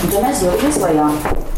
Un tad mēs jau izlējām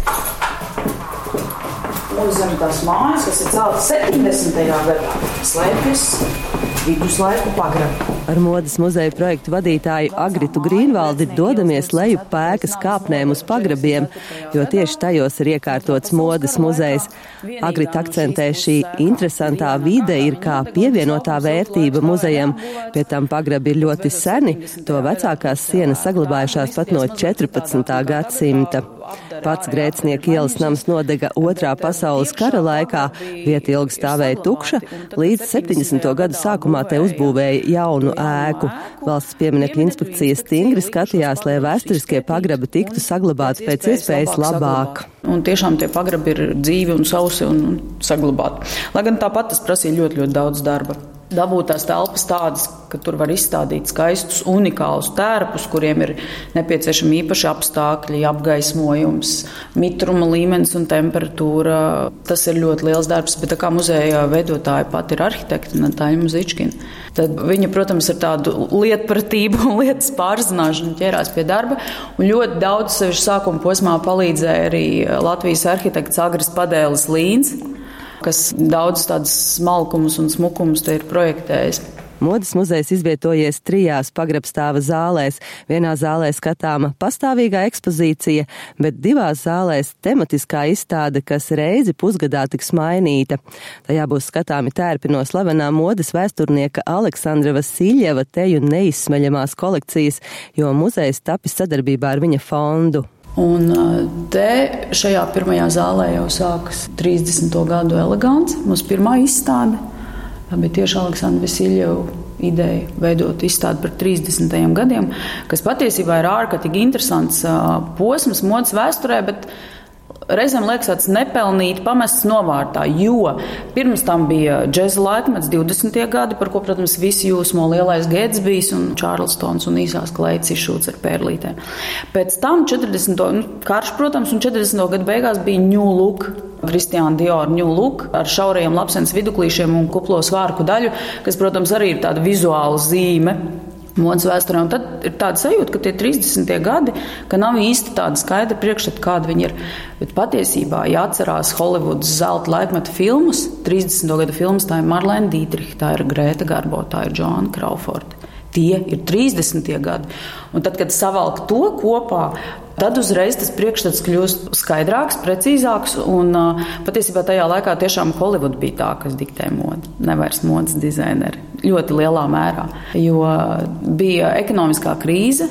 Mūzemtās mājas, kas ir celtas 70. gadā, slēpjas viduslaiku pagrabi. Ar modes muzeja projektu vadītāju Agritu Grīnvaldi dodamies leju pēkas kāpnēm uz pagrabiem, jo tieši tajos ir iekārtots modes muzejs. Agrita akcentē, šī interesantā vide ir kā pievienotā vērtība muzejam, pie tam pagrabi ir ļoti seni, to vecākās sienas saglabājušās pat no 14. gadsimta. Pats Grēcnieku ielas nams nodega Otrā pasaules kara laikā, vieta ilgi stāvēja tukša, līdz 70. gadu sākumā te uzbūvēja jaunu ēku. Valsts pieminekļu inspekcija stingri skatījās, lai vēsturiskie pagrabi tiktu saglabāti pēc iespējas labāk. Un tiešām tie pagrabi ir dzīvi un sausi un saglabāti. Lai gan tāpat tas prasīja ļoti, ļoti daudz darba. Dabūt tās telpas tādas, ka tur var izstādīt skaistus, unikālus tērpus, kuriem ir nepieciešami īpaši apstākļi, apgaismojums, mitruma līmenis un temperatūra. Tas ir ļoti liels darbs, bet tā kā muzeja veidotāja pat ir arhitekta Natāļa Muzičkina, tad viņa, protams, ar tādu lietpratību un lietas pārzināšanu ķērās pie darba. Un ļoti daudz sevišķi sākuma posmā palīdzēja arī Latvijas arhitekts Agris Padēlis Līns, kas daudz tādas smalkumus un smukumus te ir projektējis. Modes muzejs izvietojies 3 pagrabstāva zālēs. Vienā zālē skatāma pastāvīgā ekspozīcija, bet 2 zālēs tematiskā izstāde, kas reizi pusgadā tiks mainīta. Tajā būs skatāmi tērpi no slavenā modes vēsturnieka Aleksandra Vasiljeva teju neizsmeļamās kolekcijas, jo muzejs tapis sadarbībā ar viņa fondu. Un te šajā pirmajā zālē jau sākas 30. gadu elegants, mūsu pirmā izstāde. Tā bija tieši Aleksandra Vasiljeva ideja veidot izstādi par 30. gadiem, kas patiesībā ir ārkārtīgi interesants posms modes vēsturē, bet reizēm liekas tāds nepelnīti pamests novārtā, jo pirms tam bija džeza laikmets 20. gadi, par ko, protams, visi jūsmo lielais Gētsbijs un Čārlstons un īsās kleitas izšūts ar pērlītēm. Pēc tam 40. karš, protams, un 40. gadu beigās bija New Look, Christian Dior New Look ar šaurajiem lapsenes viduklīšiem un kuplo svārku daļu, kas, protams, arī ir tāda vizuāla zīme modes vēsturē. Un tad ir tāda sajūta, ka tie 30. gadi, ka nav īsti tāda skaidra priekšstata, kāda viņi ir. Bet patiesībā, ja atcerās Holivudas zelta laikmeta filmas, 30. gadu filmas, tā ir Marlēna Dītriha, tā ir Grēta Garbo, tā ir Joanna Crawforda. Tie ir 30. gadi. Un tad, kad savalk to kopā, tad uzreiz tas priekšstats kļūst skaidrāks, precīzāks, un patiesībā tajā laikā tiešām Holivuda bija tā, kas diktē modi, nevairs modes dizaineri. Ļoti lielā mērā, jo bija ekonomiskā krīze.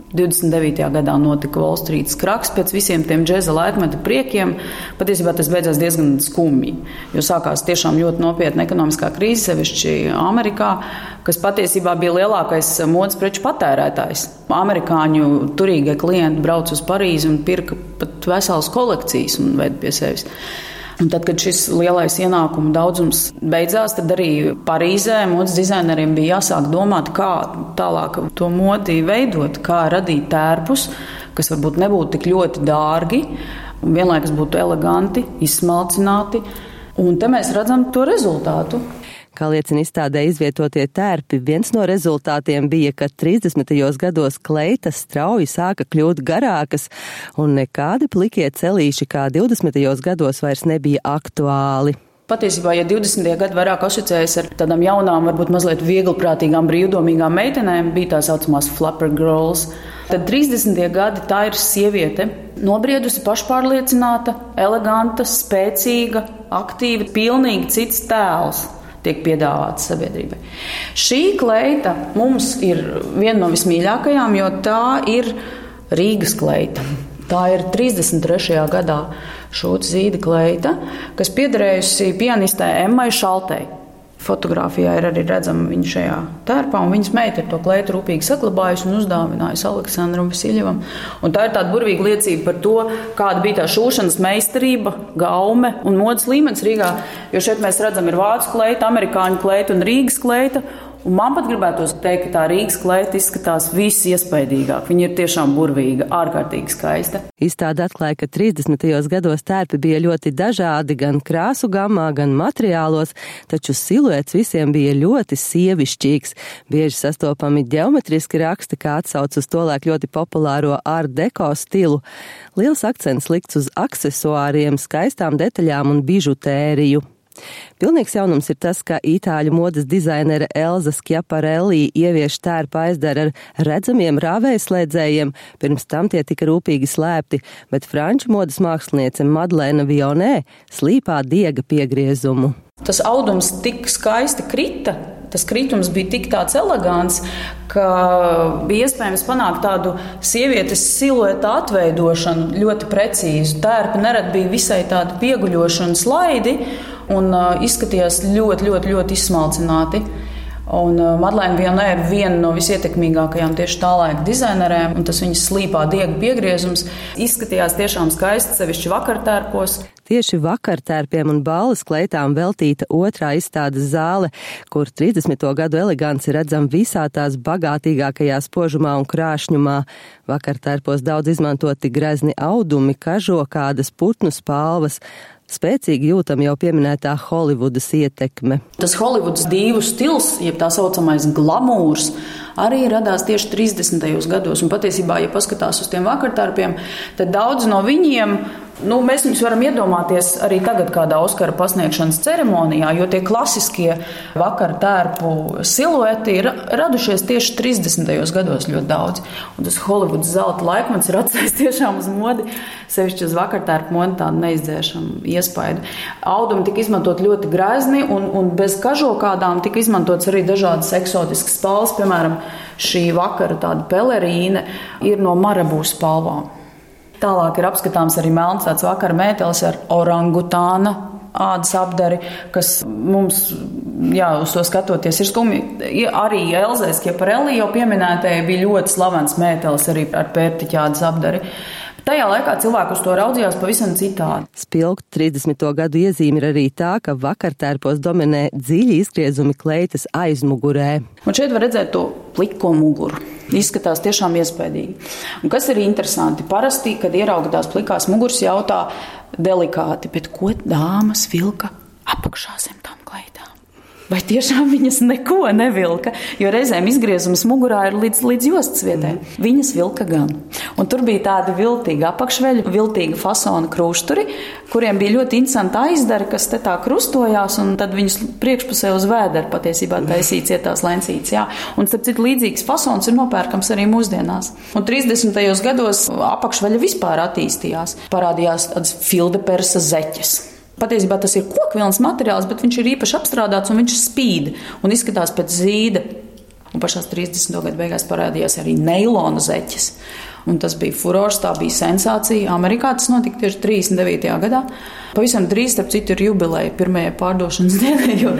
29. gadā notika Wall Street kraks pēc visiem tiem džeza laikmeta priekiem. Patiesībā tas beidzās diezgan skumji, jo sākās tiešām ļoti nopietna ekonomiskā krīze, sevišķi Amerikā, kas patiesībā bija lielākais modes preču patērētājs. Amerikāņu turīgie klienti brauca uz Parīzi un pirka pat veselas kolekcijas un veida pie sevis. Un tad, kad šis lielais ienākumu daudzums beidzās, tad arī Parīzē modes dizaineriem bija jāsāk domāt, kā tālāk to modi veidot, kā radīt tērpus, kas varbūt nebūtu tik ļoti dārgi, un vienlaikus būtu eleganti, izsmalcināti. Un te mēs redzam to rezultātu. Kā liecina izstādē izvietotie tērpi, viens no rezultātiem bija, ka 30. gados kleitas strauji sāka kļūt garākas, un nekādi plikie celīši kā 20. gados vairs nebija aktuāli. Patiesībā, ja 20. gadi vairāk asociējas ar tādām jaunām, varbūt mazliet vieglprātīgām, brīvdomīgām meitenēm, bija tā saucamās flapper girls, tad 30. gadi tā ir sieviete, nobriedusi, pašpārliecināta, eleganta, spēcīga, aktīva, pilnīgi cits tēls tiek piedāvāts sabiedrībai. Šī kleita mums ir viena no vismīļākajām, jo tā ir Rīgas kleita. Tā ir 33. gadā šūta zīda kleita, kas piederējusi pianistē Emmai Šaltei. Fotogrāfijā ir arī redzama viņa šajā tērpā, un viņas meita ir to kleitu rūpīgi saglabājusi un uzdāvinājusi Aleksandram Vasiljevam. Un tā ir tāda burvīga liecība par to, kāda bija tā šūšanas meistarība, gaume un modes līmenis Rīgā. Jo šeit mēs redzam ir vācu kleita, amerikāņu kleita un Rīgas kleita. Un man pat gribētos teikt, ka tā Rīgas kleita izskatās visiespaidīgāk. Viņa ir tiešām burvīga, ārkārtīgi skaista. Izstāde atklāja, ka 30. gados tērpi bija ļoti dažādi gan krāsu gammā, gan materiālos, taču siluets visiem bija ļoti sievišķīgs. Bieži sastopami ģeometriski raksti, kā atsauc uz tolaik ļoti populāro art deko stilu. Liels akcents likts uz aksesuāriem, skaistām detaļām un bižutēriju. Pilnīgs jaunums ir tas, ka itāļu modes dizainere Elza Schiaparelli ievieš tērpa aizdara ar redzamiem rāvējslēdzējiem, pirms tam tie tika rūpīgi slēpti, bet franču modes māksliniece Madlēna Vionē slīpā diega piegriezumu. Tas audums tik skaisti krita, tas kritums bija tik tāds elegants, ka bija iespējams panākt tādu sievietes silueta atveidošanu ļoti precīzu. Tērpi nerad bija visai tādi pieguļoši un slaidi un izskatījās ļoti izsmalcināti. Un Madlēna Vionē ir viena no visietekmīgākajām tieši tā laika dizainerēm, un tas viņas slīpā diega piegriezums izskatījās tiešām skaisti, sevišķi vakartērpos. Tieši vakartērpiem un balles kleitām veltīta otrā izstādes zāle, kur 30. gadu eleganci redzam visā tās bagātīgākajā spožumā un krāšņumā. Vakartērpos daudz izmantoti grezni audumi, kažokādas, putnu spalvas. Spēcīgi jūtam jau pieminētā Holivudas ietekme. Tas Holivudas divu stils, jeb tā saucamais glamūrs, arī radās tieši 30. gados. Un patiesībā, ja paskatās uz tiem vakartērpiem, tad daudz no viņiem, mēs viņus varam iedomāties arī tagad kādā Oskara pasniegšanas ceremonijā, jo tie klasiskie vakartērpu silueti ir radušies tieši 30. gados ļoti daudz. Un tas Holivudas zelta laikmets ir atstājis tiešām uz modi, sevišķi uz vakartērpu modi tādu neizdzēšamu iespaidu. Audumi tika izmantot ļoti grezni un bez kažokādām tika izmantots arī dažādas eksotiskas spalvas. Piemēram, šī vakara tāda pelerīne ir no marabū spalvām. Tālāk ir apskatāms arī melns tāds vakara mētelis ar orangutāna ādas apdari, kas mums, uz to skatoties, ir skumji. Arī Elzai Schiaparelli jau pieminētajai bija ļoti slavens mētelis arī ar pērtiķādas apdari. Tajā laikā cilvēki uz to raudzījās pavisam citādi. Spilgtu 30. gadu iezīme ir arī tā, ka vakartērpos dominē dziļi izgriezumi kleitas aizmugurē. Un šeit var redzēt to pliko muguru. Izskatās tiešām iespaidīgi. Un kas ir interesanti, parasti, kad ierauga tās plikās muguras, jautā delikāti, bet ko dāmas vilka apakšā zem tām kleitām? Vai tiešām viņas neko nevilka, jo reizēm izgriezums mugurā ir līdz jostas vietai. Viņas vilka gan. Un tur bija tādi viltīgi apakšveļi, viltīga fasona krusturi, kuriem bija ļoti interesanti aizdari, kas te tā krustojās, un tad viņus priekšpusē uz vēdera patiesībā taisīja cietās lencītes. Jā. Un starp citu līdzīgs fasons ir nopērkams arī mūsdienās. Un 30. gados apakšveļa vispār attīstījās. Parādījās tādas fildepersa zeķes. Patiesībā tas ir kokvilnas materiāls, bet viņš ir īpaši apstrādāts un viņš spīd un izskatās pēc zīda. Un pašās 30. gadu beigās parādījās arī neilona zeķes. Un tas bija furors, tā bija sensācija. Amerikā tas notika tieši 39. gadā. Pavisam drīz, starp citu, ir jubileja pirmajai pārdošanas dienai, jo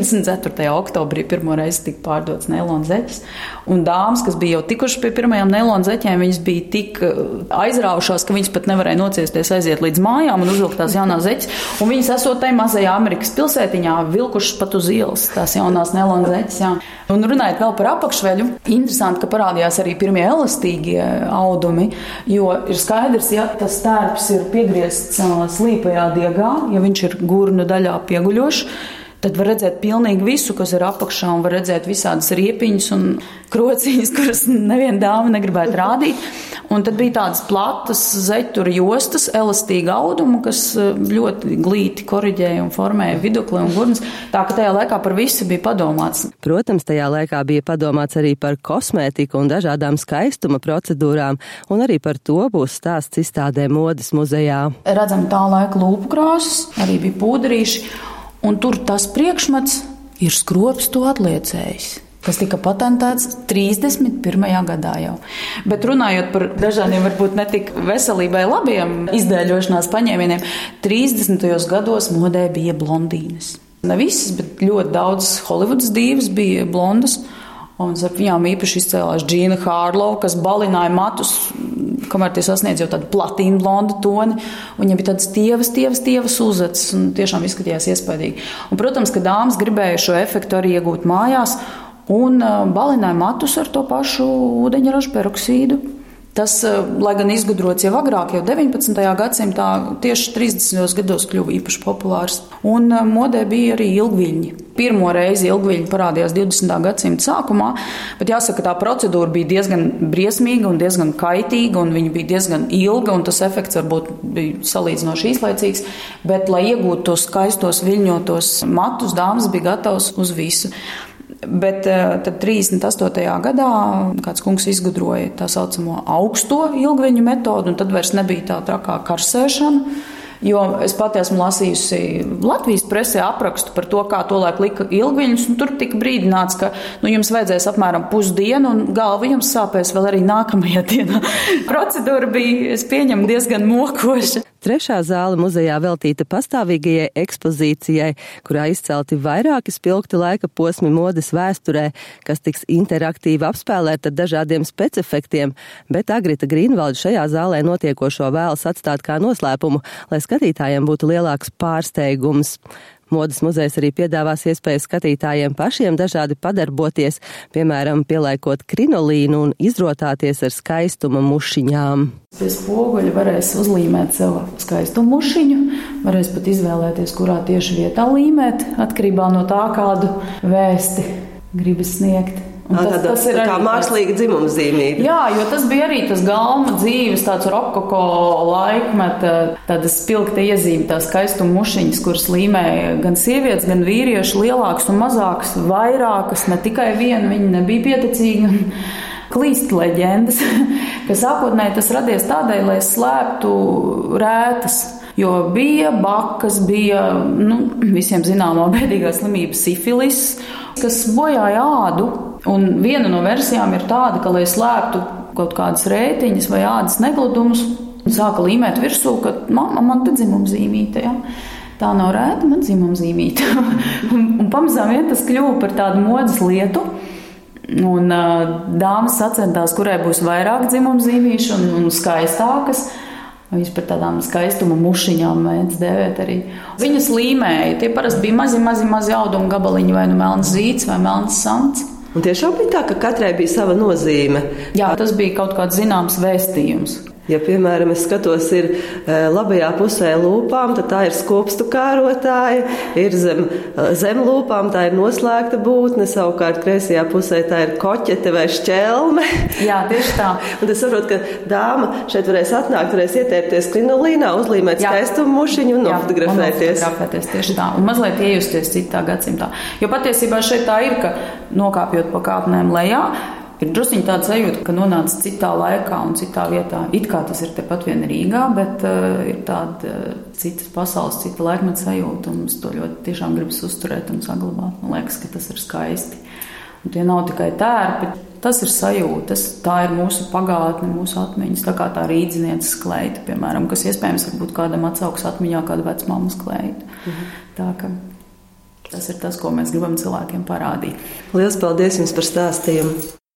24. oktobrī pirmo reizi tika pārdots neilona zeķes. Un dāmas, kas bija jau tikuši pie pirmajām neilona zeķēm, viņas bija tik aizraujušās, ka viņas pat nevarēja nociesties aiziet līdz mājām un uzvilkt tās jaunās zeķes. Un viņas esot tai mazajā Amerikas pilsētiņā vilkušas pat uz ielas tās jaunās neilona zeķes. Jā. Un runājot vēl par apakšveļu, interesanti, ka parādījās arī pirmie elastīgie audumi, jo ir skaidrs, ja tas tērps ir piegriezts slīpajā diegā, ja viņš ir gurnu daļā pieguļošs, tad var redzēt pilnīgi visu, kas ir apakšā, un var redzēt visādas riepiņas un krociņas, kuras neviena dāma negribētu rādīt. Un tad bija tādas platas zeķura jostas, elastīga auduma, kas ļoti glīti koriģēja un formēja vidukli un gurnas. Tā ka tajā laikā par visu bija padomāts. Protams, tajā laikā bija padomāts arī par kosmētiku un dažādām skaistuma procedūrām, un arī par to būs stāsts izstādē Modes muzejā. Redzam tā laika lūpu krāsas, arī bija pūderīši, un tur tas priekšmets ir skropstu atliecējis, kas tika patentēts 31. gadā jau. Bet runājot par dažādiem, varbūt netik veselībai labiem izdēļošanās paņēmieniem, 30. gados modē bija blondīnes. Ne visas, bet ļoti daudz Holivudas divas bija blondas, un ar viņām īpaši izcēlās Džīna Hārlova, kas balināja matus, kamēr tie sasniedz jau tādu platīnu blondu toni, un viņam bija tādas tievas uzacis, un tiešām izskatījās iespaidīgi. Un, protams, ka dāmas gribēja šo efektu arī iegūt mājās, un balināja matus ar to pašu ūdeņraža peroksīdu. Tas, lai gan izgudrots jau agrāk, jau 19. gadsimtā, tieši 30. gados kļuva īpaši populārs. Un modē bija arī ilgviļņi. Pirmo reizi ilgviļņi parādījās 20. gadsimta sākumā, bet jāsaka, tā procedūra bija diezgan briesmīga un diezgan kaitīga, un viņa bija diezgan ilga, un tas efekts varbūt bija salīdzinoši īslaicīgs, bet, lai iegūtu tos skaistos viļņotos matus, dāmas bija gatavas uz visu. Bet tad 38. gadā kāds kungs izgudroja tā saucamo augsto ilgviļņu metodu, un tad vairs nebija tā trakā karsēšana. Jo es pati esmu lasījusi Latvijas presē aprakstu par to, kā tolaik lika ilgviļņus, un tur tika brīdināts, ka jums vajadzēs apmēram pusdienu, un galva jums sāpēs vēl arī nākamajā dienā. Procedūra bija, es pieņemu, diezgan mokoša. Trešā zāle muzejā veltīta pastāvīgajai ekspozīcijai, kurā izcelti vairāki spilgti laika posmi modes vēsturē, kas tiks interaktīvi apspēlēt ar dažādiem specifektiem, bet Agrita Grīnvalde šajā zālē notiekošo vēlas atstāt kā noslēpumu, lai skatītājiem būtu lielāks pārsteigums. Modes muzejs arī piedāvās iespēju skatītājiem pašiem dažādi padarboties, piemēram, pielaikot krinolīnu un izrotāties ar skaistuma mušiņām. Pie spoguļa varēs uzlīmēt sev skaistu mušiņu, varēs pat izvēlēties, kurā tieši vietā līmēt, atkarībā no tā, kādu vēsti gribas sniegt. Tas ir kā mākslīga dzimumzīmība. Jā, jo tas bija arī tas galma dzīves, tāds rokoko laikmeta, tāda spilgta iezīme, tā skaistuma mušiņas, kuras līmēja gan sievietes, gan vīrieši, lielākas un mazākas, vairākas, ne tikai viena, viņi nebija pieticīgi. Klīst leģendas, ka sākotnēji tas radies tādēļ, lai slēptu rētas, jo bija bakas, bija visiem zināmā bēdīgā slimība sifilis, kas bojāja ādu. Un viena no versijām ir tāda, ka, lai slēptu kaut kādas rētiņas vai ādas negludumus, sāka līmēt virsū, ka man te dzimumzīmīte, ja? Tā nav rēta, man dzimumzīmīte. un pamazām vien tas kļuva par tādu modes lietu. Un dāmas sacentās, kurai būs vairāk dzimumzīmīšu un skaistākas. Viņas par tādām skaistuma mušiņām mēdz dēvēt arī. Viņas līmēja, tie parasti bija mazi auduma gabaliņi, vai melns zīds vai melns sants. Un tiešām bija tā, ka katrai bija sava nozīme. Jā, tas bija kaut kāds zināms vēstījums. Ja, piemēram, es skatos, ir labajā pusē lūpām, tad tā ir skopstu kārotāja, ir zem lūpām, tā ir noslēgta būtne, savukārt kreisajā pusē tā ir koķete vai šķelme. Jā, tieši tā. Un es saprotu, ka dāma šeit varēs atnākt, varēs ietērpties krinolīnā, uzlīmēt skaistumu mušiņu un nofotografēties. Nofotografēties, tieši tā. Un mazliet iejusties citā gadsimtā. Jo patiesībā šeit tā ir, ka nokāpjot pa kāpnēm lejā, ir drusciņi tāda sajūta, ka nonāca citā laikā un citā vietā. It kā tas ir tepat vien Rīgā, bet ir tāda citas pasaules, cita laikmeta sajūta, un mums to ļoti tiešām gribas uzturēt un saglabāt. Man liekas, ka tas ir skaisti. Un tie nav tikai tērpi, tas ir sajūtas, tā ir mūsu pagātne, mūsu atmiņas, tā kā tā rīdzinieces kleita, piemēram, kas iespējams varbūt kādam atsauks atmiņā kādu vecmāmas kleitu. Tā ka tas ir tas, ko mēs gribam cilvēkiem parādīt. Lielas paldies jums par stāstījumu!